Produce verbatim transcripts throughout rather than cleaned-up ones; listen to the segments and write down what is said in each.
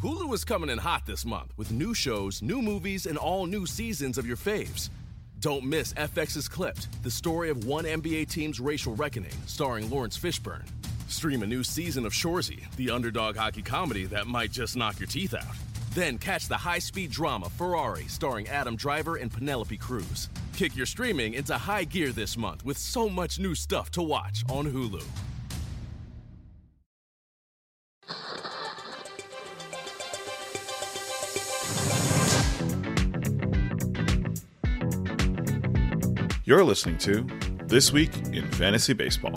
Hulu is coming in hot this month with new shows, new movies, and all new seasons of your faves. Don't miss F X's Clipped, the story of one N B A team's racial reckoning, starring Lawrence Fishburne. Stream a new season of Shoresy, the underdog hockey comedy that might just knock your teeth out. Then catch the high-speed drama Ferrari, starring Adam Driver and Penelope Cruz. Kick your streaming into high gear this month with so much new stuff to watch on Hulu. You're listening to This Week in Fantasy Baseball.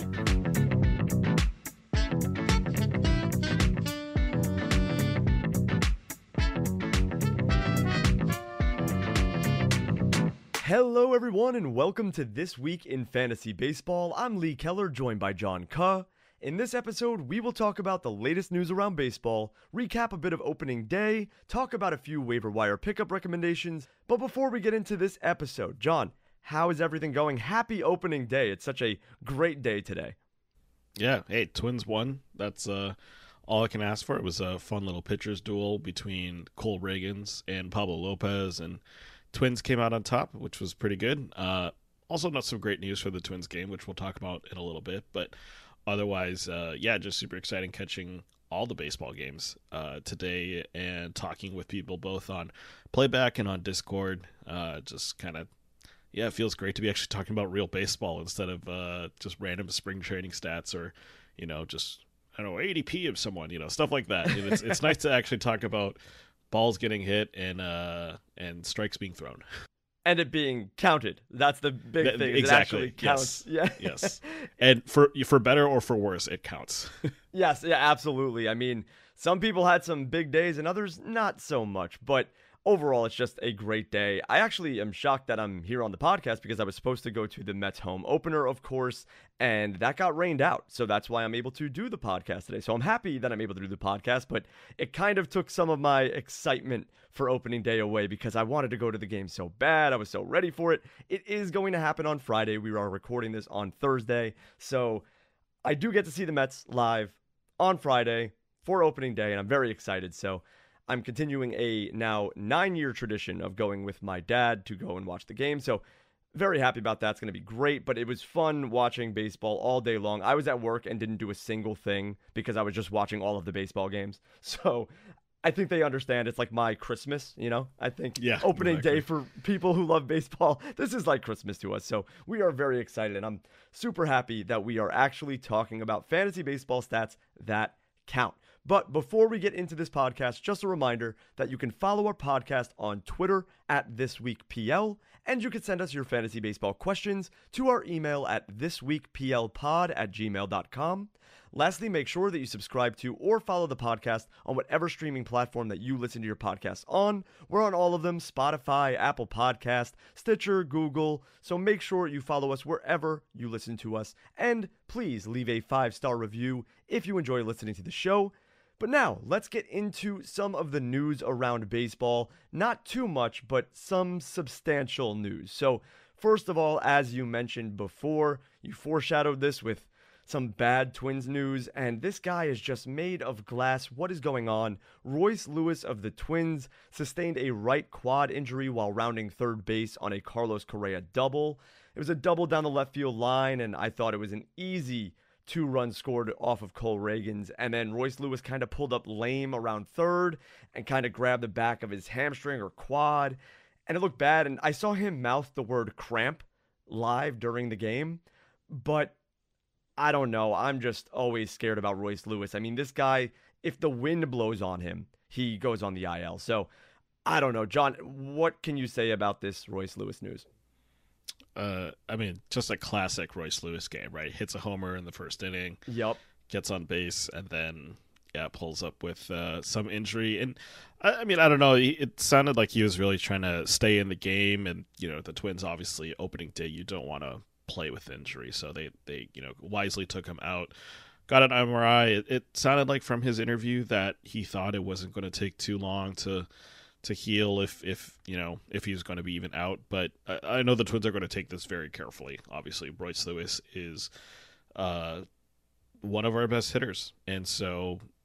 Hello everyone and welcome to This Week in Fantasy Baseball. I'm Lee Keller, joined by John Kuh. In this episode, we will talk about the latest news around baseball, recap a bit of opening day, talk about a few waiver wire pickup recommendations. But before we get into this episode, John, how is everything going? Happy opening day. It's such a great day today. Yeah, hey, Twins won. That's uh, all I can ask for. It was a fun little pitchers duel between Cole Ragans and Pablo Lopez, and Twins came out on top, which was pretty good. Uh, also, not some great news for the Twins game, which we'll talk about in a little bit. But otherwise, uh, yeah, just super exciting catching all the baseball games uh, today and talking with people both on Playback and on Discord. Uh, just kind of, yeah, it feels great to be actually talking about real baseball instead of uh, just random spring training stats or, you know, just, I don't know, A D P of someone, you know, stuff like that. It's, it's nice to actually talk about balls getting hit and uh and strikes being thrown, and it being counted. That's the big Th- thing. Exactly. It actually counts. Yes. Yeah. Yes. And for for better or for worse, it counts. Yes. Yeah. Absolutely. I mean, some people had some big days and others not so much, but overall, it's just a great day. I actually am shocked that I'm here on the podcast because I was supposed to go to the Mets home opener, of course, and that got rained out. So that's why I'm able to do the podcast today. So I'm happy that I'm able to do the podcast, but it kind of took some of my excitement for opening day away because I wanted to go to the game so bad. I was so ready for it. It is going to happen on Friday. We are recording this on Thursday. So I do get to see the Mets live on Friday for opening day, and I'm very excited. So I'm continuing a now nine-year tradition of going with my dad to go and watch the game. So very happy about that. It's going to be great, but it was fun watching baseball all day long. I was at work and didn't do a single thing because I was just watching all of the baseball games. So I think they understand it's like my Christmas, you know? I think Yeah, opening exactly. day for people who love baseball, this is like Christmas to us. So we are very excited, and I'm super happy that we are actually talking about fantasy baseball stats that count. But before we get into this podcast, just a reminder that you can follow our podcast on Twitter at ThisWeekPL, and you can send us your fantasy baseball questions to our email at thisweekplpod at gmail dot com. Lastly, make sure that you subscribe to or follow the podcast on whatever streaming platform that you listen to your podcast on. We're on all of them: Spotify, Apple Podcast, Stitcher, Google. So make sure you follow us wherever you listen to us. And please leave a five-star review if you enjoy listening to the show. But now, let's get into some of the news around baseball. Not too much, but some substantial news. So, first of all, as you mentioned before, you foreshadowed this with some bad Twins news, and this guy is just made of glass. What is going on? Royce Lewis of the Twins sustained a right quad injury while rounding third base on a Carlos Correa double. It was a double down the left field line, and I thought it was an easy two runs scored off of Cole Ragans, and then Royce Lewis kind of pulled up lame around third and kind of grabbed the back of his hamstring or quad, and it looked bad, and I saw him mouth the word cramp live during the game, but I don't know. I'm just always scared about Royce Lewis. I mean, this guy, if the wind blows on him, he goes on the I L. So, I don't know. John, what can you say about this Royce Lewis news? Uh, I mean, just a classic Royce Lewis game, right? Hits a homer in the first inning, Yep. gets on base, and then, yeah, pulls up with uh, some injury. And, I, I mean, I don't know. It sounded like he was really trying to stay in the game. And, you know, the Twins, obviously, opening day, you don't want to play with injury. So they, they, you know, wisely took him out. Got an M R I. It, it sounded like from his interview that he thought it wasn't going to take too long to to heal if, if you know, if he's going to be even out. But I, I know the Twins are going to take this very carefully. Obviously, Royce Lewis is uh, one of our best hitters. And so,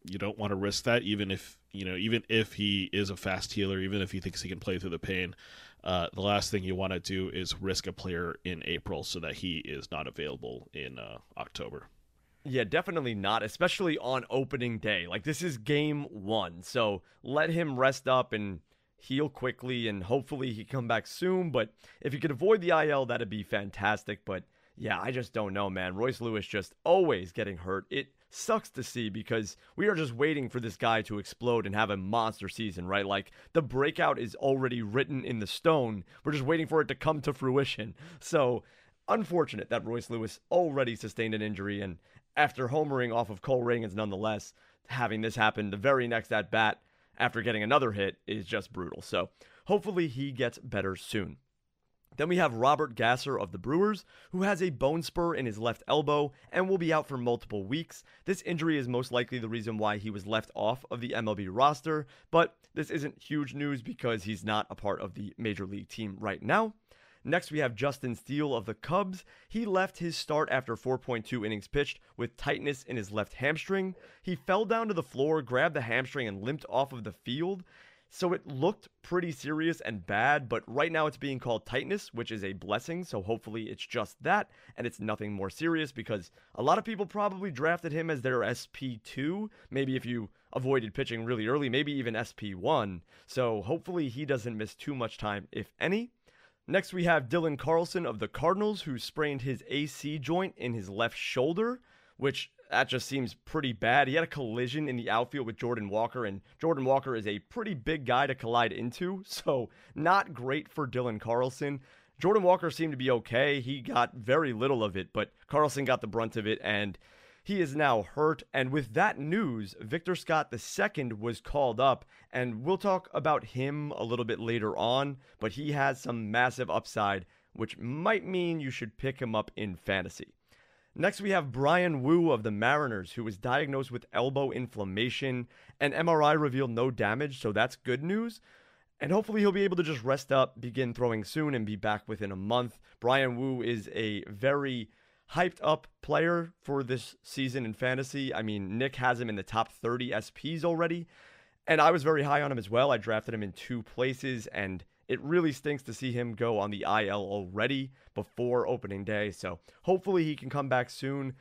you don't want to risk that, even if you know, even if he is a fast healer, even if he thinks he can play through the pain. Uh, the last thing you want to do is risk a player in April so that he is not available in uh, October. Yeah, definitely not, especially on opening day. Like, this is game one, so let him rest up and heal quickly, and hopefully he come back soon. But if he could avoid the I L, that'd be fantastic. But yeah, I just don't know, man. Royce Lewis just always getting hurt. It sucks to see because we are just waiting for this guy to explode and have a monster season, right? Like, the breakout is already written in the stone. We're just waiting for it to come to fruition. So, unfortunate that Royce Lewis already sustained an injury, and after homering off of Cole Ragans nonetheless, having this happen the very next at-bat after getting another hit is just brutal. So, hopefully he gets better soon. Then we have Robert Gasser of the Brewers, who has a bone spur in his left elbow and will be out for multiple weeks. This injury is most likely the reason why he was left off of the M L B roster, but this isn't huge news because he's not a part of the Major League team right now. Next, we have Justin Steele of the Cubs. He left his start after four point two innings pitched with tightness in his left hamstring. He fell down to the floor, grabbed the hamstring, and limped off of the field. So it looked pretty serious and bad, but right now it's being called tightness, which is a blessing, so hopefully it's just that, and it's nothing more serious, because a lot of people probably drafted him as their S P two, maybe if you avoided pitching really early, maybe even S P one, so hopefully he doesn't miss too much time, if any. Next we have Dylan Carlson of the Cardinals, who sprained his A C joint in his left shoulder, which that just seems pretty bad. He had a collision in the outfield with Jordan Walker, and Jordan Walker is a pretty big guy to collide into, so not great for Dylan Carlson. Jordan Walker seemed to be okay. He got very little of it, but Carlson got the brunt of it, and he is now hurt. And with that news, Victor Scott the second was called up, and we'll talk about him a little bit later on, but he has some massive upside, which might mean you should pick him up in fantasy. Next, we have Brian Wu of the Mariners, who was diagnosed with elbow inflammation. An M R I revealed no damage, so that's good news. And hopefully he'll be able to just rest up, begin throwing soon, and be back within a month. Brian Wu is a very hyped up player for this season in fantasy. I mean, Nick has him in the top thirty S Ps already, and I was very high on him as well. I drafted him in two places, and it really stinks to see him go on the I L already before opening day, so hopefully he can come back soon.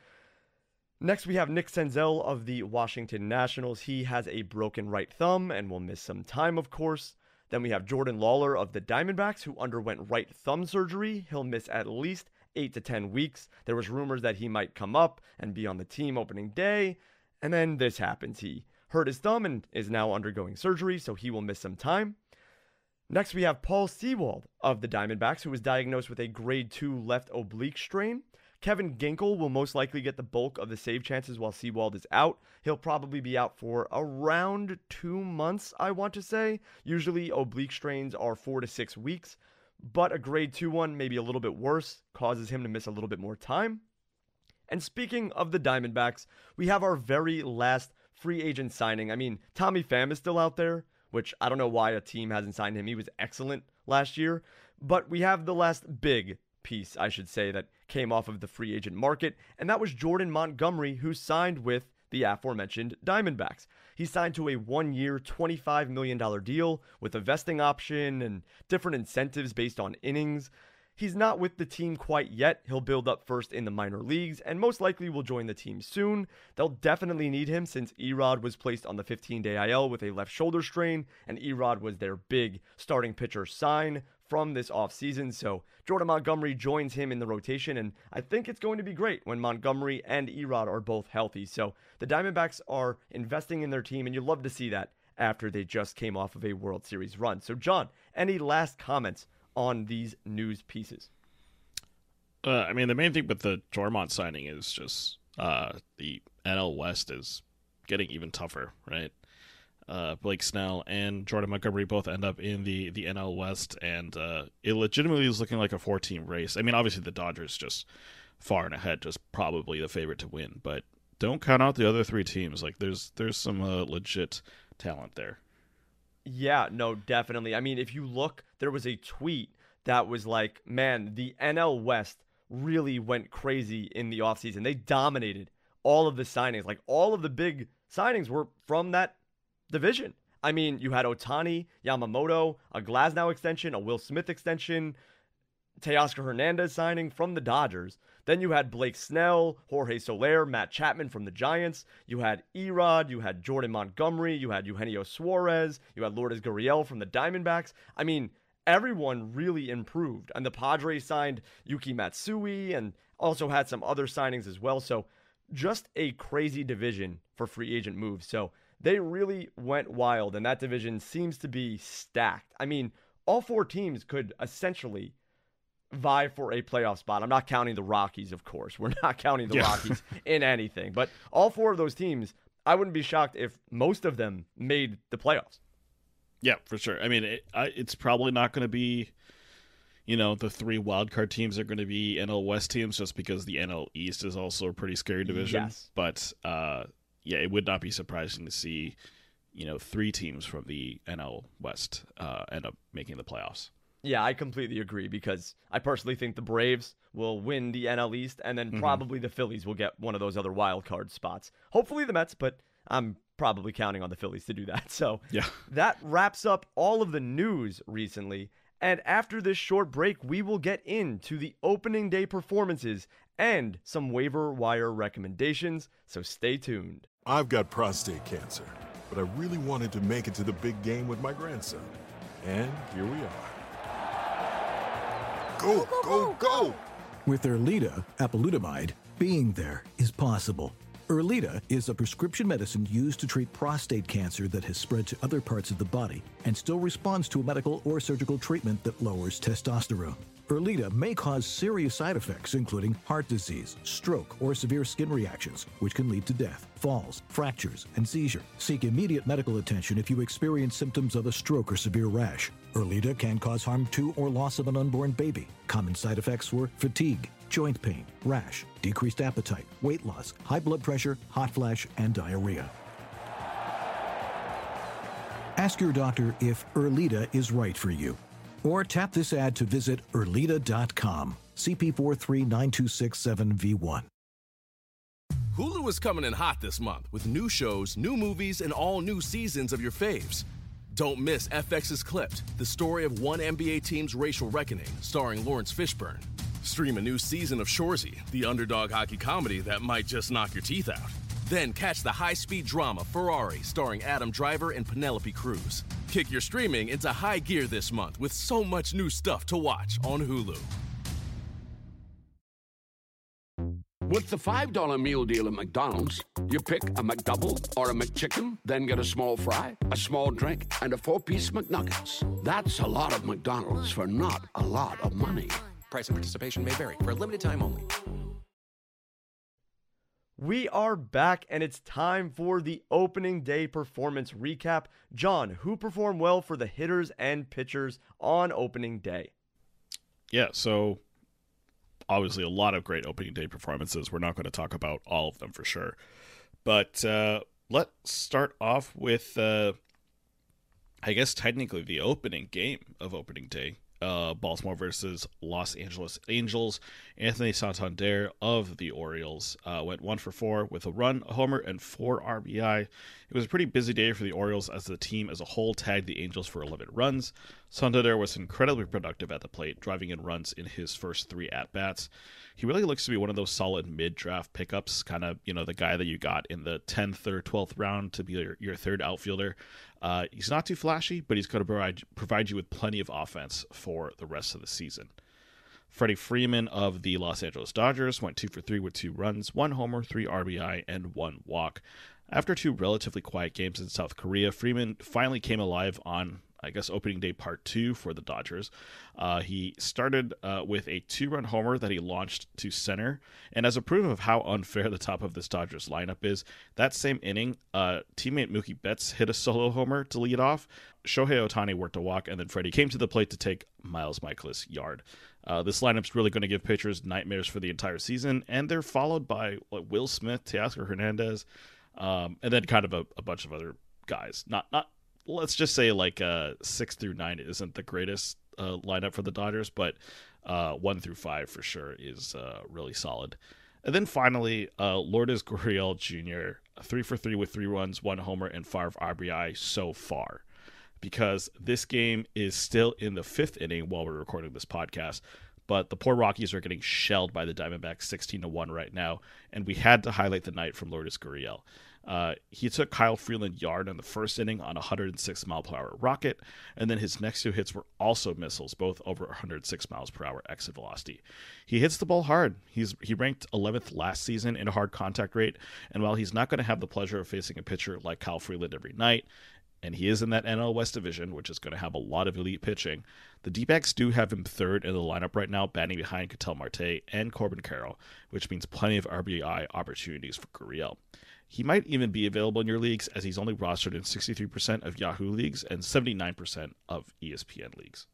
Next, we have Nick Senzel of the Washington Nationals. He has a broken right thumb and will miss some time, of course. Then we have Jordan Lawler of the Diamondbacks, who underwent right thumb surgery. He'll miss at least eight to ten weeks. There was rumors that he might come up and be on the team opening day, and then this happens. He hurt his thumb and is now undergoing surgery, so he will miss some time. Next, we have Paul Sewald of the Diamondbacks, who was diagnosed with a grade two left oblique strain. Kevin Ginkel will most likely get the bulk of the save chances while Sewald is out. He'll probably be out for around two months, I want to say. Usually, oblique strains are four to six weeks, but a grade two one, maybe a little bit worse, causes him to miss a little bit more time. And speaking of the Diamondbacks, we have our very last free agent signing. I mean, Tommy Pham is still out there, which I don't know why a team hasn't signed him. He was excellent last year. But we have the last big piece, I should say, that came off of the free agent market, and that was Jordan Montgomery, who signed with the aforementioned Diamondbacks. He signed to a one-year, twenty-five million dollars deal with a vesting option and different incentives based on innings. He's not with the team quite yet. He'll build up first in the minor leagues and most likely will join the team soon. They'll definitely need him since Erod was placed on the fifteen-day I L with a left shoulder strain, and Erod was their big starting pitcher sign from this offseason. So Jordan Montgomery joins him in the rotation, and I think it's going to be great when Montgomery and Erod are both healthy. So the Diamondbacks are investing in their team, and you love to see that after they just came off of a World Series run. So John, any last comments on these news pieces? Uh, I mean, the main thing with the Jormont signing is just uh, the N L West is getting even tougher, right? Uh, Blake Snell and Jordan Montgomery both end up in the, the N L West, and uh, it legitimately is looking like a four-team race. I mean, obviously the Dodgers just far and ahead, just probably the favorite to win, but don't count out the other three teams. Like, there's there's some uh, legit talent there. Yeah, no, definitely. I mean, if you look, there was a tweet that was like, man, the N L West really went crazy in the offseason. They dominated all of the signings. Like, all of the big signings were from that division. I mean, you had Ohtani, Yamamoto, a Glasnow extension, a Will Smith extension, Teoscar Hernandez signing from the Dodgers. Then you had Blake Snell, Jorge Soler, Matt Chapman from the Giants. You had Erod, you had Jordan Montgomery, you had Eugenio Suarez, you had Lourdes Gurriel from the Diamondbacks. I mean, everyone really improved. And the Padres signed Yuki Matsui and also had some other signings as well. So just a crazy division for free agent moves. So they really went wild, and that division seems to be stacked. I mean, all four teams could essentially vie for a playoff spot. I'm not counting the Rockies, of course. We're not counting the yeah. Rockies in anything. But all four of those teams, I wouldn't be shocked if most of them made the playoffs. Yeah, for sure. I mean, it, I, it's probably not going to be, you know, the three wildcard teams are going to be N L West teams just because the N L East is also a pretty scary division. Yes. But, uh, yeah, it would not be surprising to see, you know, three teams from the N L West uh, end up making the playoffs. Yeah, I completely agree because I personally think the Braves will win the N L East, and then mm-hmm. probably the Phillies will get one of those other wild card spots. Hopefully the Mets, but I'm probably counting on the Phillies to do that. So yeah. that wraps up all of the news recently. And after this short break, we will get into the opening day performances and some waiver wire recommendations. So stay tuned. I've got prostate cancer, but I really wanted to make it to the big game with my grandson. And here we are. Go, go, go! With Erleada, apalutamide, being there is possible. Erleada is a prescription medicine used to treat prostate cancer that has spread to other parts of the body and still responds to a medical or surgical treatment that lowers testosterone. Erleada may cause serious side effects, including heart disease, stroke, or severe skin reactions, which can lead to death, falls, fractures, and seizure. Seek immediate medical attention if you experience symptoms of a stroke or severe rash. Erleada can cause harm to or loss of an unborn baby. Common side effects were fatigue, joint pain, rash, decreased appetite, weight loss, high blood pressure, hot flash, and diarrhea. Ask your doctor if Erleada is right for you. Or tap this ad to visit Erleada dot com. C P four three nine two six seven V one. Hulu is coming in hot this month with new shows, new movies, and all new seasons of your faves. Don't miss F X's Clipped, the story of one N B A team's racial reckoning, starring Lawrence Fishburne. Stream a new season of Shoresy, the underdog hockey comedy that might just knock your teeth out. Then catch the high-speed drama Ferrari, starring Adam Driver and Penelope Cruz. Kick your streaming into high gear this month with so much new stuff to watch on Hulu. With the five dollar meal deal at McDonald's, you pick a McDouble or a McChicken, then get a small fry, a small drink, and a four-piece McNuggets. That's a lot of McDonald's for not a lot of money. Price and participation may vary. For a limited time only. We are back, and it's time for the opening day performance recap. John, who performed well for the hitters and pitchers on opening day? Yeah, so obviously a lot of great opening day performances. We're not going to talk about all of them for sure. But uh, let's start off with, uh, I guess, technically the opening game of opening day. Uh, Baltimore versus Los Angeles Angels. Anthony Santander of the Orioles uh, went one for four with a run, a homer, and four R B I. It was a pretty busy day for the Orioles as the team as a whole tagged the Angels for eleven runs. Santander was incredibly productive at the plate, driving in runs in his first three at-bats. He really looks to be one of those solid mid-draft pickups, kind of, you know, the guy that you got in the tenth or twelfth round to be your, your third outfielder. Uh, he's not too flashy, but he's going to provide, provide you with plenty of offense for the rest of the season. Freddie Freeman of the Los Angeles Dodgers went two for three with two runs, one homer, three R B I, and one walk. After two relatively quiet games in South Korea, Freeman finally came alive on, I guess, opening day part two for the Dodgers. Uh, he started uh, with a two-run homer that he launched to center. And as a proof of how unfair the top of this Dodgers lineup is, that same inning, uh, teammate Mookie Betts hit a solo homer to lead off. Shohei Ohtani worked a walk, and then Freddie came to the plate to take Miles Michaelis' yard. Uh, this lineup's really going to give pitchers nightmares for the entire season, and they're followed by like, Will Smith, Teoscar Hernandez, um, and then kind of a, a bunch of other guys. Not not. Let's just say like uh, six through nine isn't the greatest uh, lineup for the Dodgers, but uh, one through five for sure is uh, really solid. And then finally, uh, Lourdes Gurriel Junior three for three with three runs, one homer, and five R B I so far. Because this game is still in the fifth inning while we're recording this podcast. But the poor Rockies are getting shelled by the Diamondbacks sixteen to one right now. And we had to highlight the night from Lourdes Gurriel. Uh, he took Kyle Freeland yard in the first inning on a one hundred six mile per hour rocket. And then his next two hits were also missiles, both over one hundred six miles per hour exit velocity. He hits the ball hard. He's He ranked eleventh last season in a hard contact rate. And while he's not going to have the pleasure of facing a pitcher like Kyle Freeland every night, and he is in that N L West division, which is going to have a lot of elite pitching, the D-backs do have him third in the lineup right now, batting behind Ketel Marte and Corbin Carroll, which means plenty of R B I opportunities for Gurriel. He might even be available in your leagues, as he's only rostered in sixty-three percent of Yahoo leagues and seventy-nine percent of E S P N leagues.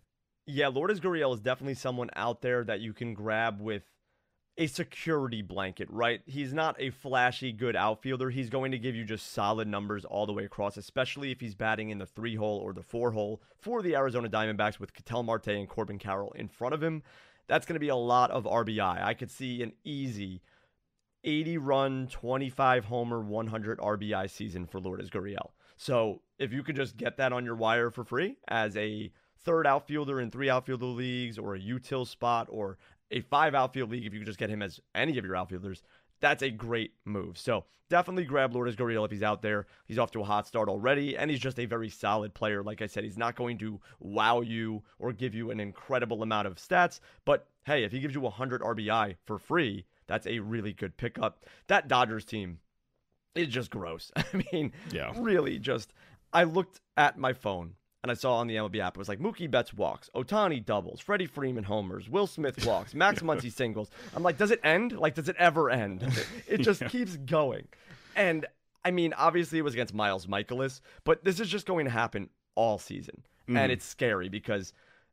Yeah, Lourdes Gurriel is definitely someone out there that you can grab with a security blanket, right? He's not a flashy good outfielder. He's going to give you just solid numbers all the way across, especially if he's batting in the three hole or the four hole for the Arizona Diamondbacks with Ketel Marte and Corbin Carroll in front of him. That's going to be a lot of R B I. I could see an easy eighty run, twenty-five homer, one hundred R B I season for Lourdes Gurriel. So if you could just get that on your wire for free as a third outfielder in three outfielder leagues, or a util spot, or a five outfield league, if you could just get him as any of your outfielders, that's a great move. So definitely grab Lourdes Gurriel if he's out there. He's off to a hot start already, and he's just a very solid player. Like I said, he's not going to wow you or give you an incredible amount of stats, but hey, if he gives you one hundred R B I for free, that's a really good pickup. That Dodgers team is just gross. I mean, yeah. really just, I looked at my phone and I saw on the M L B app, it was like Mookie Betts walks, Ohtani doubles, Freddie Freeman homers, Will Smith walks, Max Muncy singles. I'm like, does it end? Like, does it ever end? It just yeah. keeps going. And I mean, obviously it was against Miles Mikolas, but this is just going to happen all season. Mm. And it's scary because,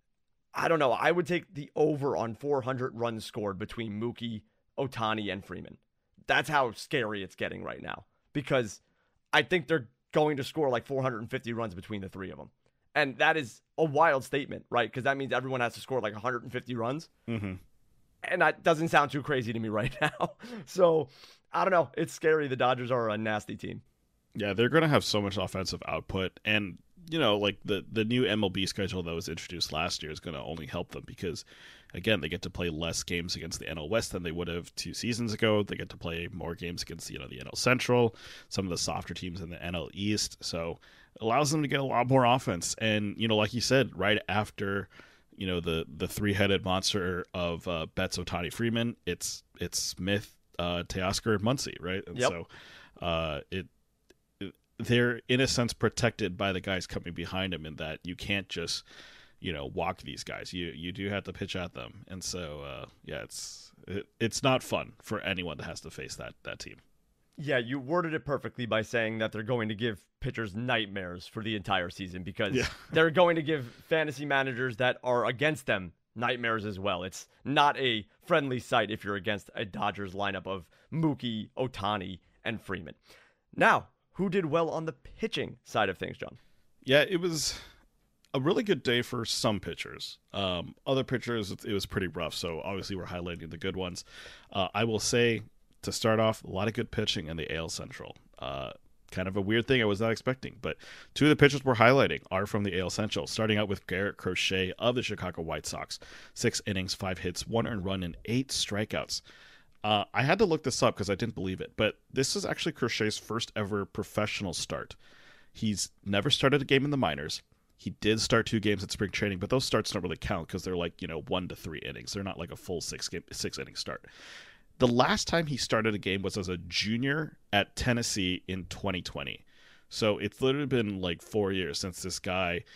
I don't know, I would take the over on four hundred runs scored between Mookie, Ohtani, and Freeman. That's how scary it's getting right now, because I think they're going to score like four hundred fifty runs between the three of them. And that is a wild statement, right? Because that means everyone has to score like one hundred fifty runs. Mm-hmm. And that doesn't sound too crazy to me right now. So, I don't know. It's scary. The Dodgers are a nasty team. Yeah, they're going to have so much offensive output. And, you know, like the, the new M L B schedule that was introduced last year is going to only help them because, again, they get to play less games against the N L West than they would have two seasons ago. They get to play more games against, you know, the N L Central, some of the softer teams in the N L East. So it allows them to get a lot more offense. And, you know, like you said, right after, you know, the, the three-headed monster of uh, Betts, Ohtani, Freeman, it's it's Smith, uh, Teoscar, and Muncy, right? And yep. so uh, it, it they're, in a sense, protected by the guys coming behind them in that you can't just, you know, walk these guys. You you do have to pitch at them. And so, uh, yeah, it's it, it's not fun for anyone that has to face that that team. Yeah, you worded it perfectly by saying that they're going to give pitchers nightmares for the entire season because yeah. they're going to give fantasy managers that are against them nightmares as well. It's not a friendly sight if you're against a Dodgers lineup of Mookie, Ohtani, and Freeman. Now, who did well on the pitching side of things, John? Yeah, it was a really good day for some pitchers. Um, other pitchers, it was pretty rough, so obviously we're highlighting the good ones. Uh, I will say, to start off, a lot of good pitching in the A L Central. Uh, kind of a weird thing I was not expecting, but two of the pitchers we're highlighting are from the A L Central, starting out with Garrett Crochet of the Chicago White Sox. Six innings, five hits, one earned run, and eight strikeouts. Uh, I had to look this up because I didn't believe it, but this is actually Crochet's first ever professional start. He's never started a game in the minors. He did start two games at spring training, but those starts don't really count because they're like, you know, one to three innings. They're not like a full six game, six inning start. The last time he started a game was as a junior at Tennessee in twenty twenty. So it's literally been like four years since this guy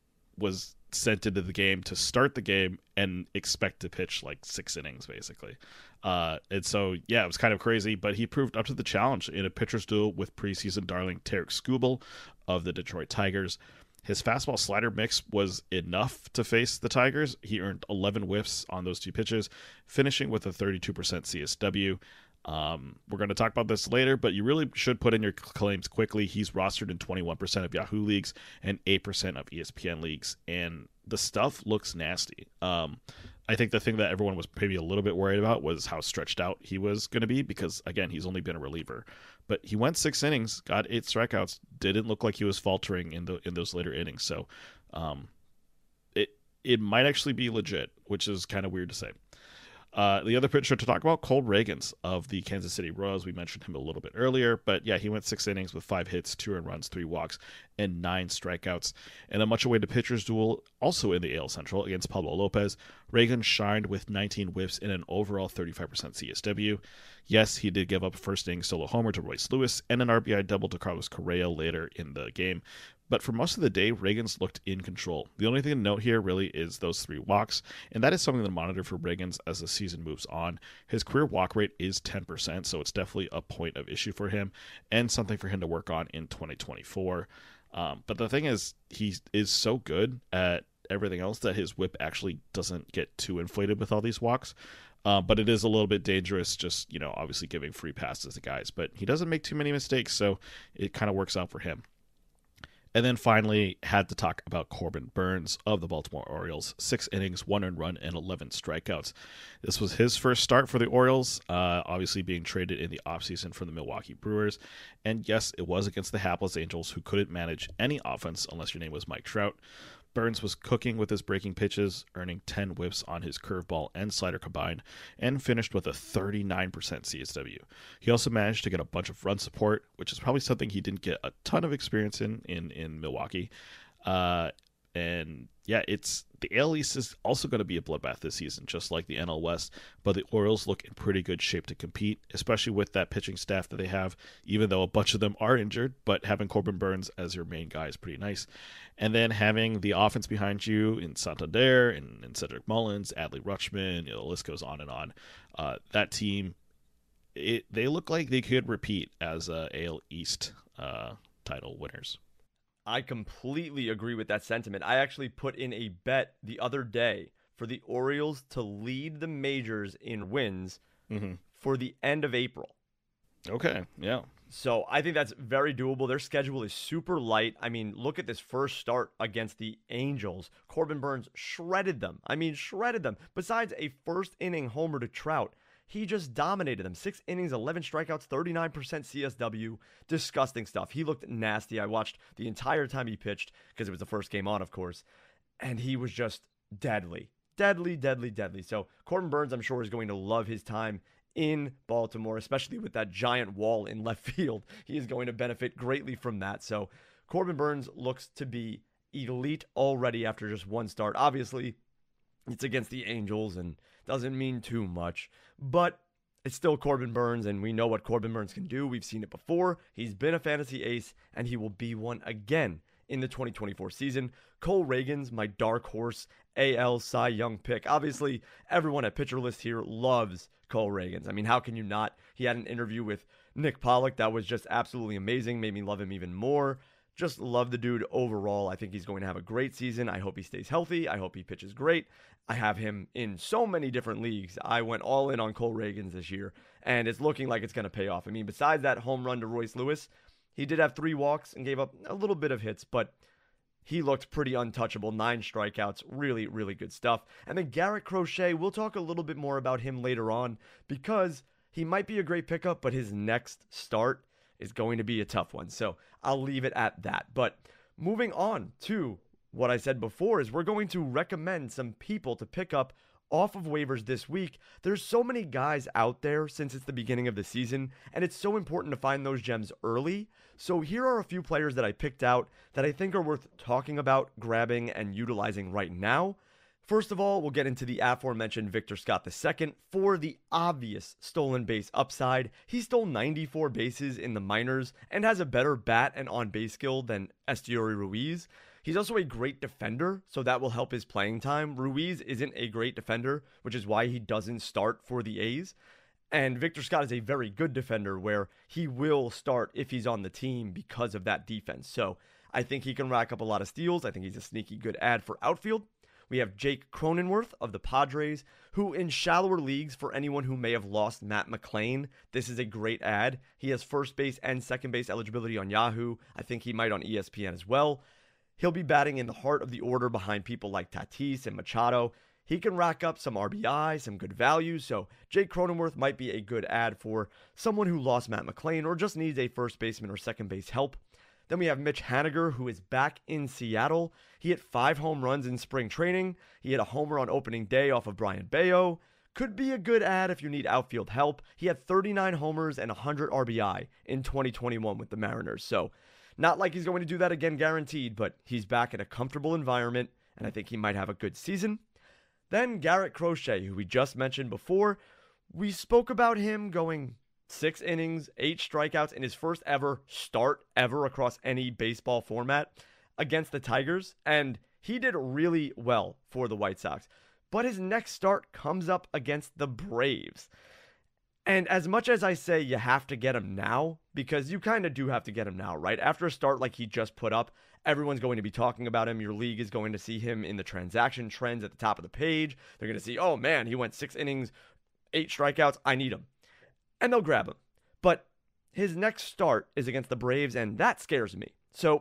was sent into the game to start the game and expect to pitch like six innings, basically. Uh, and so, yeah, it was kind of crazy, but he proved up to the challenge in a pitcher's duel with preseason darling Tarek Skubal of the Detroit Tigers. His fastball slider mix was enough to face the Tigers. He earned eleven whiffs on those two pitches, finishing with a thirty-two percent C S W. Um, we're going to talk about this later, but you really should put in your claims quickly. He's rostered in twenty-one percent of Yahoo leagues and eight percent of E S P N leagues, and the stuff looks nasty. Um, I think the thing that everyone was maybe a little bit worried about was how stretched out he was going to be because, again, he's only been a reliever. But he went six innings, got eight strikeouts, didn't look like he was faltering in the in those later innings. So um, it it might actually be legit, which is kind of weird to say. Uh, the other pitcher to talk about, Cole Ragans of the Kansas City Royals. We mentioned him a little bit earlier, but yeah, he went six innings with five hits, two earned runs, three walks, and nine strikeouts. And a much-awaited pitcher's duel, also in the A L Central, against Pablo Lopez. Ragans shined with nineteen whiffs and an overall thirty-five percent C S W. Yes, he did give up a first-inning solo homer to Royce Lewis and an R B I double to Carlos Correa later in the game. But for most of the day, Ragans looked in control. The only thing to note here really is those three walks, and that is something to monitor for Ragans as the season moves on. His career walk rate is ten percent, so it's definitely a point of issue for him and something for him to work on in twenty twenty-four. Um, but the thing is, he is so good at everything else that his whip actually doesn't get too inflated with all these walks. Uh, but it is a little bit dangerous just, you know, obviously giving free passes to guys. But he doesn't make too many mistakes, so it kind of works out for him. And then finally, had to talk about Corbin Burnes of the Baltimore Orioles. Six innings, one earned run, and eleven strikeouts. This was his first start for the Orioles, uh, obviously being traded in the offseason from the Milwaukee Brewers. And yes, it was against the hapless Angels, who couldn't manage any offense unless your name was Mike Trout. Burnes was cooking with his breaking pitches, earning ten whiffs on his curveball and slider combined, and finished with a thirty-nine percent C S W. He also managed to get a bunch of run support, which is probably something he didn't get a ton of experience in in, in Milwaukee. Uh, and yeah, it's the A L East is also going to be a bloodbath this season, just like the N L West. But the Orioles look in pretty good shape to compete, especially with that pitching staff that they have, even though a bunch of them are injured. But having Corbin Burnes as your main guy is pretty nice. And then having the offense behind you in Santander and, and Cedric Mullins, Adley Rutschman, you know, the list goes on and on. Uh, that team, it, they look like they could repeat as uh, A L East uh, title winners. I completely agree with that sentiment. I actually put in a bet the other day for the Orioles to lead the majors in wins mm-hmm. for the end of April. Okay, yeah. So I think that's very doable. Their schedule is super light. I mean, look at this first start against the Angels. Corbin Burnes shredded them. I mean, shredded them. Besides a first inning homer to Trout, he just dominated them. Six innings, eleven strikeouts, thirty-nine percent C S W. Disgusting stuff. He looked nasty. I watched the entire time he pitched because it was the first game on, of course. And he was just deadly. Deadly, deadly, deadly. So Corbin Burnes, I'm sure, is going to love his time in Baltimore, especially with that giant wall in left field. He is going to benefit greatly from that. So Corbin Burnes looks to be elite already after just one start. Obviously, it's against the Angels and doesn't mean too much, but it's still Corbin Burnes, and we know what Corbin Burnes can do. We've seen it before. He's been a fantasy ace, and he will be one again in the twenty twenty-four season. Cole Ragans, my dark horse A L Cy Young pick. Obviously, everyone at Pitcher List here loves Cole Ragans. I mean, how can you not? He had an interview with Nick Pollock that was just absolutely amazing, made me love him even more. Just love the dude overall. I think he's going to have a great season. I hope he stays healthy. I hope he pitches great. I have him in so many different leagues. I went all in on Cole Ragans this year, and it's looking like it's going to pay off. I mean, besides that home run to Royce Lewis, he did have three walks and gave up a little bit of hits, but he looked pretty untouchable. Nine strikeouts. Really, really good stuff. And then Garrett Crochet, we'll talk a little bit more about him later on because he might be a great pickup, but his next start is going to be a tough one. So I'll leave it at that. But moving on to what I said before is we're going to recommend some people to pick up off of waivers this week. There's so many guys out there since it's the beginning of the season, and it's so important to find those gems early. So here are a few players that I picked out that I think are worth talking about, grabbing, and utilizing right now. First of all, we'll get into the aforementioned Victor Scott the second for the obvious stolen base upside. He stole ninety-four bases in the minors and has a better bat and on-base skill than Esteury Ruiz. He's also a great defender, so that will help his playing time. Ruiz isn't a great defender, which is why he doesn't start for the A's. And Victor Scott is a very good defender where he will start if he's on the team because of that defense. So I think he can rack up a lot of steals. I think he's a sneaky good ad for outfield. We have Jake Cronenworth of the Padres, who in shallower leagues, for anyone who may have lost Matt McLain, this is a great ad. He has first base and second base eligibility on Yahoo. I think he might on E S P N as well. He'll be batting in the heart of the order behind people like Tatis and Machado. he can rack up some R B I, some good value, so Jake Cronenworth might be a good add for someone who lost Matt McLain or just needs a first baseman or second base help. Then we have Mitch Haniger, who is back in Seattle. He hit five home runs in spring training. He hit a homer on opening day off of Brian Bayo. Could be a good add if you need outfield help. He had thirty-nine homers and one hundred R B I in twenty twenty-one with the Mariners. So not like he's going to do that again guaranteed, but he's back in a comfortable environment, and I think he might have a good season. Then Garrett Crochet, who we just mentioned before. We spoke about him going six innings, eight strikeouts in his first ever start ever across any baseball format against the Tigers, and he did really well for the White Sox. But his next start comes up against the Braves. And as much as I say you have to get him now, because you kind of do have to get him now, right? After a start like he just put up, everyone's going to be talking about him. Your league is going to see him in the transaction trends at the top of the page. They're going to see, oh man, he went six innings, eight strikeouts, I need him. And they'll grab him. But his next start is against the Braves, and that scares me. So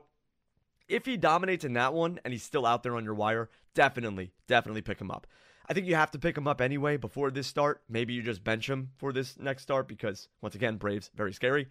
if he dominates in that one and he's still out there on your wire, definitely, definitely pick him up. I think you have to pick him up anyway before this start. Maybe you just bench him for this next start because, once again, Braves, very scary.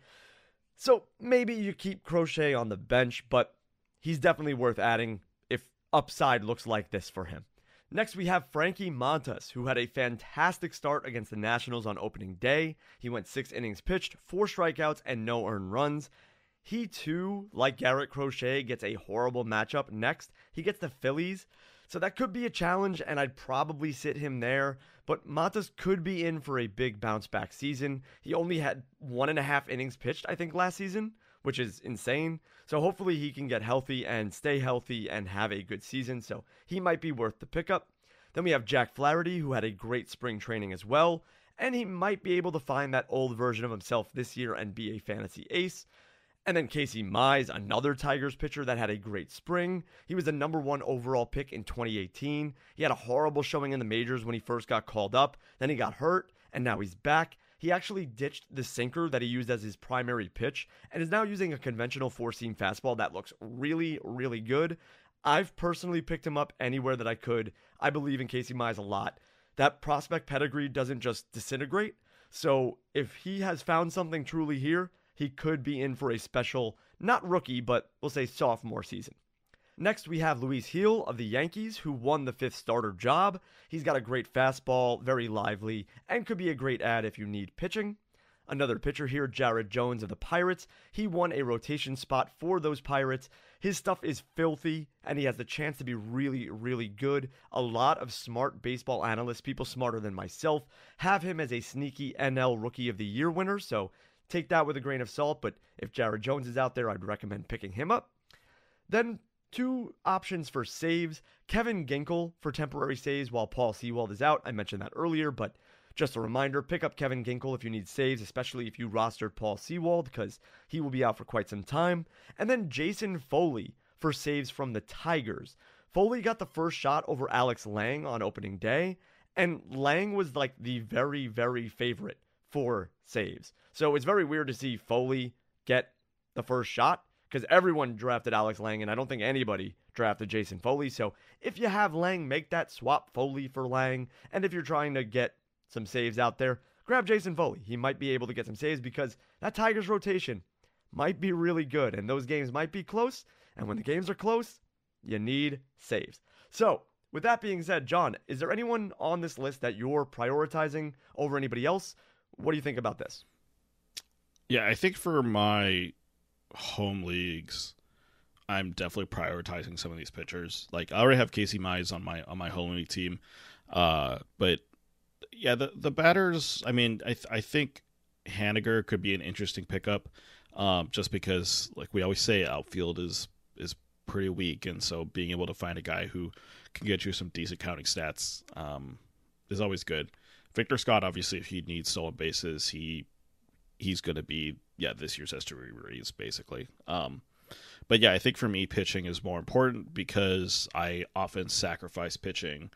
So maybe you keep Crochet on the bench, but he's definitely worth adding if upside looks like this for him. Next, we have Frankie Montas, who had a fantastic start against the Nationals on opening day. He went six innings pitched, four strikeouts, and no earned runs. He, too, like Garrett Crochet, gets a horrible matchup next. He gets the Phillies, so that could be a challenge, and I'd probably sit him there. But Montas could be in for a big bounce-back season. He only had one and a half innings pitched, I think, last season, which is insane. So hopefully he can get healthy and stay healthy and have a good season. So he might be worth the pickup. Then we have Jack Flaherty, who had a great spring training as well. And he might be able to find that old version of himself this year and be a fantasy ace. And then Casey Mize, another Tigers pitcher that had a great spring. He was the number one overall pick in twenty eighteen. He had a horrible showing in the majors when he first got called up. Then he got hurt, and now he's back. He actually ditched the sinker that he used as his primary pitch and is now using a conventional four-seam fastball that looks really, really good. I've personally picked him up anywhere that I could. I believe in Casey Mize a lot. That prospect pedigree doesn't just disintegrate. So if he has found something truly here, he could be in for a special, not rookie, but we'll say sophomore season. Next, we have Luis Gil of the Yankees, who won the fifth starter job. He's got a great fastball, very lively, and could be a great add if you need pitching. Another pitcher here, Jared Jones of the Pirates. He won a rotation spot for those Pirates. His stuff is filthy, and he has the chance to be really, really good. A lot of smart baseball analysts, people smarter than myself, have him as a sneaky N L Rookie of the Year winner, so take that with a grain of salt, but if Jared Jones is out there, I'd recommend picking him up. Then two options for saves. Kevin Ginkel for temporary saves while Paul Sewald is out. I mentioned that earlier, but just a reminder, pick up Kevin Ginkel if you need saves, especially if you rostered Paul Sewald, because he will be out for quite some time. And then Jason Foley for saves from the Tigers. Foley got the first shot over Alex Lang on opening day, and Lang was like the very, very favorite for saves. So it's very weird to see Foley get the first shot because everyone drafted Alex Lang, and I don't think anybody drafted Jason Foley. So if you have Lang, make that swap Foley for Lang. And if you're trying to get some saves out there, grab Jason Foley. He might be able to get some saves because that Tigers rotation might be really good, and those games might be close. And when the games are close, you need saves. So with that being said, John, is there anyone on this list that you're prioritizing over anybody else? What do you think about this? Yeah, I think for my home leagues, I'm definitely prioritizing some of these pitchers. Like I already have Casey Mize on my on my home league team, uh, but yeah, the the batters. I mean, I th- I think Haniger could be an interesting pickup, um, just because like we always say, outfield is is pretty weak, and so being able to find a guy who can get you some decent counting stats um, is always good. Victor Scott, obviously, if he needs stolen bases, he he's going to be, yeah, this year's Esteury Ruiz, basically. Um, but yeah, I think for me, pitching is more important because I often sacrifice pitching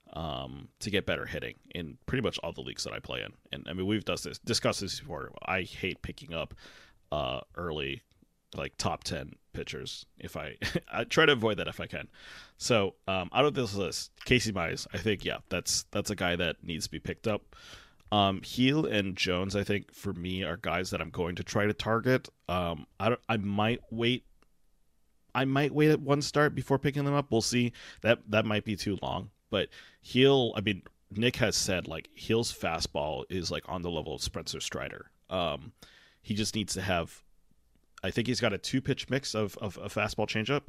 um, to get better hitting in pretty much all the leagues that I play in. And I mean, we've done this, discussed this before. I hate picking up uh, early like top ten pitchers. If I I try to avoid that if I can. So um, out of this list, Casey Mize, I think yeah, that's that's a guy that needs to be picked up. Um, Heel and Jones, I think for me are guys that I'm going to try to target. Um, I don't, I might wait. I might wait at one start before picking them up. We'll see. That that might be too long. But Heel, I mean, Nick has said like Heel's fastball is like on the level of Spencer Strider. Um, he just needs to have. I think he's got a two pitch mix of of a fastball changeup,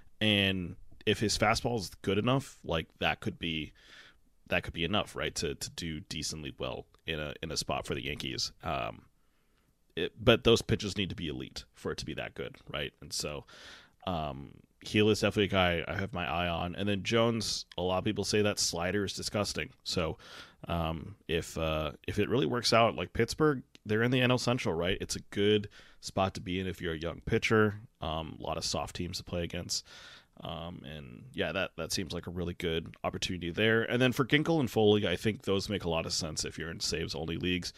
and if his fastball is good enough, like that could be. That could be enough, right, to to do decently well in a in a spot for the Yankees. Um, it, but those pitches need to be elite for it to be that good, right? And so, um, Heel is definitely a guy I have my eye on. And then Jones, a lot of people say that slider is disgusting. So, um, if uh, if it really works out, like Pittsburgh, they're in the N L Central, right? It's a good spot to be in if you're a young pitcher. Um, a lot of soft teams to play against. Um, and yeah, that, that seems like a really good opportunity there. And then for Ginkel and Foley, I think those make a lot of sense if you're in saves only leagues.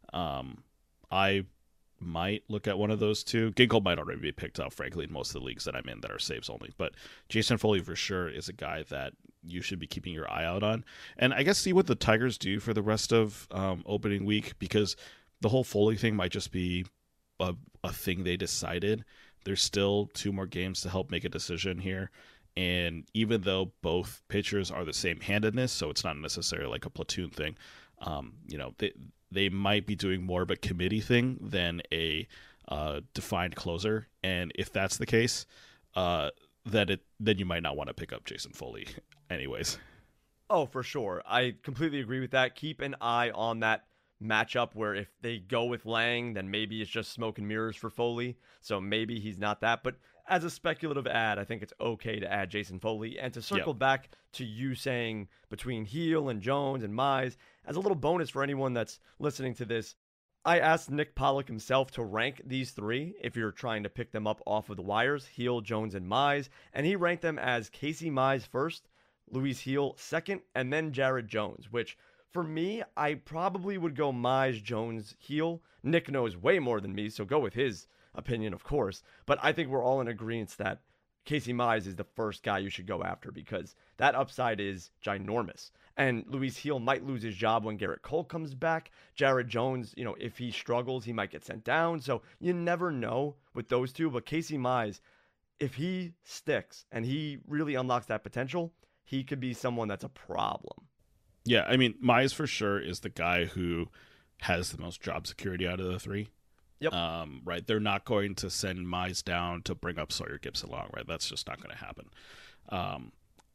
Um, I might look at one of those two. Ginkel might already be picked up, frankly, in most of the leagues that I'm in that are saves only, but Jason Foley for sure is a guy that you should be keeping your eye out on. And I guess see what the Tigers do for the rest of, um, opening week, because the whole Foley thing might just be a, a thing they decided. There's still two more games to help make a decision here. And even though both pitchers are the same handedness, so it's not necessarily like a platoon thing, um, you know, they, they might be doing more of a committee thing than a uh, defined closer. And if that's the case, uh, then, it, then you might not want to pick up Jason Foley anyways. Oh, for sure. I completely agree with that. Keep an eye on that matchup where if they go with Lang, then maybe it's just smoke and mirrors for Foley. So maybe he's not that. But as a speculative ad, I think it's okay to add Jason Foley. And to circle yep. back to you saying between Heel and Jones and Mize, as a little bonus for anyone that's listening to this, I asked Nick Pollock himself to rank these three if you're trying to pick them up off of the wires, Heel, Jones, and Mize. And he ranked them as Casey Mize first, Luis Heel second, and then Jared Jones, which for me, I probably would go Mize, Jones, Heel. Nick knows way more than me, so go with his opinion, of course. But I think we're all in agreement that Casey Mize is the first guy you should go after because that upside is ginormous. And Luis Heel might lose his job when Garrett Cole comes back. Jared Jones, you know, if he struggles, he might get sent down. So you never know with those two. But Casey Mize, if he sticks and he really unlocks that potential, he could be someone that's a problem. Yeah, I mean, Mize for sure is the guy who has the most job security out of the three. Yep. Um, right. They're not going to send Mize down to bring up Sawyer Gipson along, right? That's just not going to happen. Um,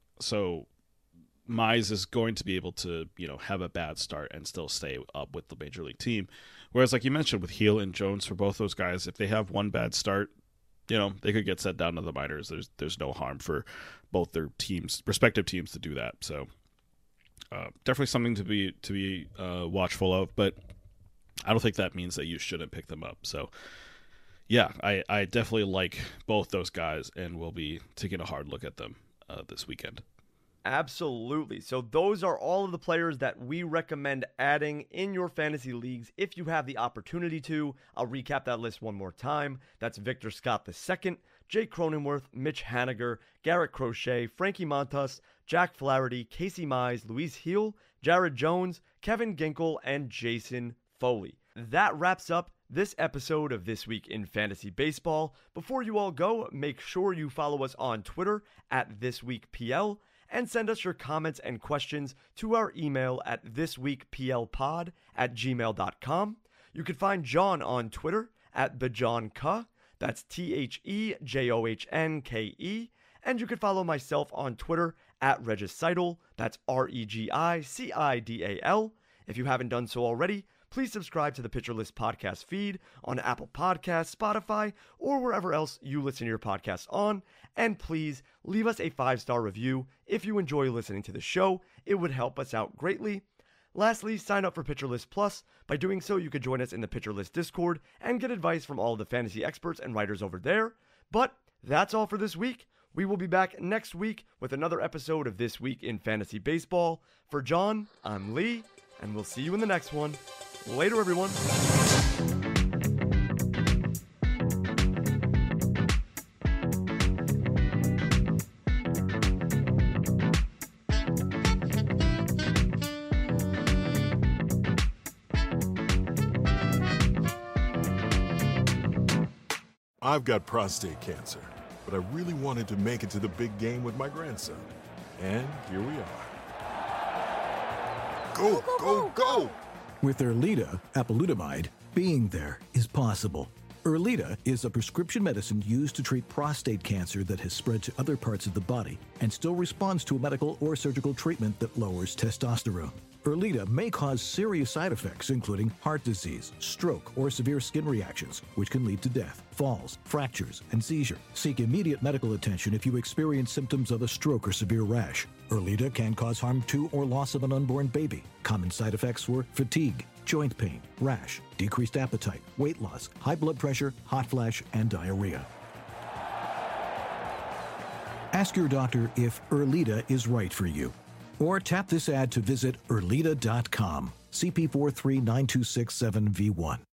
so Mize is going to be able to, you know, have a bad start and still stay up with the major league team. Whereas, like you mentioned, with Heel and Jones, for both those guys, if they have one bad start, you know, they could get sent down to the minors. There's there's no harm for both their teams, respective teams, to do that. So. Uh, definitely something to be to be uh, watchful of, but I don't think that means that you shouldn't pick them up. So, yeah, I, I definitely like both those guys, and we'll be taking a hard look at them uh, this weekend. Absolutely. So those are all of the players that we recommend adding in your fantasy leagues if you have the opportunity to. I'll recap that list one more time. That's Victor Scott the second, Jake Cronenworth, Mitch Haniger, Garrett Crochet, Frankie Montas, Jack Flaherty, Casey Mize, Luis Heel, Jared Jones, Kevin Ginkel, and Jason Foley. That wraps up this episode of This Week in Fantasy Baseball. Before you all go, make sure you follow us on Twitter at ThisWeekPL and send us your comments and questions to our email at thisweekplpod at gmail dot com. You can find John on Twitter at TheJohnK. That's T H E J O H N K E. And you can follow myself on Twitter at Regis Seidel. That's R E G I C I D A L. If you haven't done so already, please subscribe to the Pitcher List podcast feed on Apple Podcasts, Spotify, or wherever else you listen to your podcasts on. And please leave us a five-star review if you enjoy listening to the show. It would help us out greatly. Lastly, sign up for Pitcher List Plus. By doing so, you can join us in the Pitcher List Discord and get advice from all of the fantasy experts and writers over there. But that's all for this week. We will be back next week with another episode of This Week in Fantasy Baseball. For John, I'm Lee, and we'll see you in the next one. Later, everyone. I've got prostate cancer, but I really wanted to make it to the big game with my grandson. And here we are. Go, go, go! With Erleada, apalutamide, being there is possible. Erleada is a prescription medicine used to treat prostate cancer that has spread to other parts of the body and still responds to a medical or surgical treatment that lowers testosterone. Erleada may cause serious side effects, including heart disease, stroke, or severe skin reactions, which can lead to death, falls, fractures, and seizure. Seek immediate medical attention if you experience symptoms of a stroke or severe rash. Erleada can cause harm to or loss of an unborn baby. Common side effects were fatigue, joint pain, rash, decreased appetite, weight loss, high blood pressure, hot flash, and diarrhea. Ask your doctor if Erleada is right for you. Or tap this ad to visit Erleada dot com. C P four three nine two six seven V one.